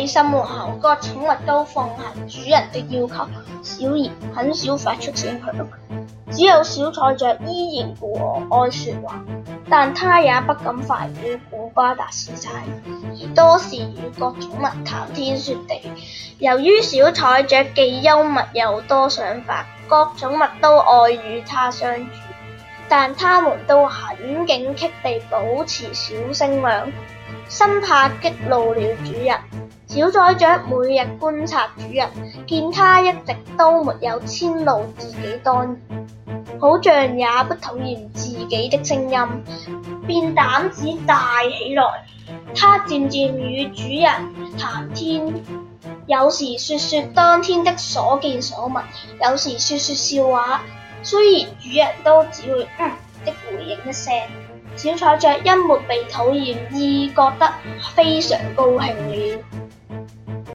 起心門後，各寵物都奉行主人的要求，小兒很少發出聲響，只有小彩雀依然故我愛說話，但它也不敢快與古巴達先生，而多是與各寵物談天說地。由於小彩雀既幽默又多想法，各寵物都愛與它相處，但它們都很警惕地保持小聲量，生怕激怒了主人。小彩雀每日觀察主人，見它一直都沒有遷怒自己當然，好像也不討厭自己的聲音，便膽子大起來。它漸漸與主人談天，有時說說當天的所見所聞，有時說說笑話。雖然主人都只會的回應一聲，小彩雀因沒被討厭，已覺得非常高興了。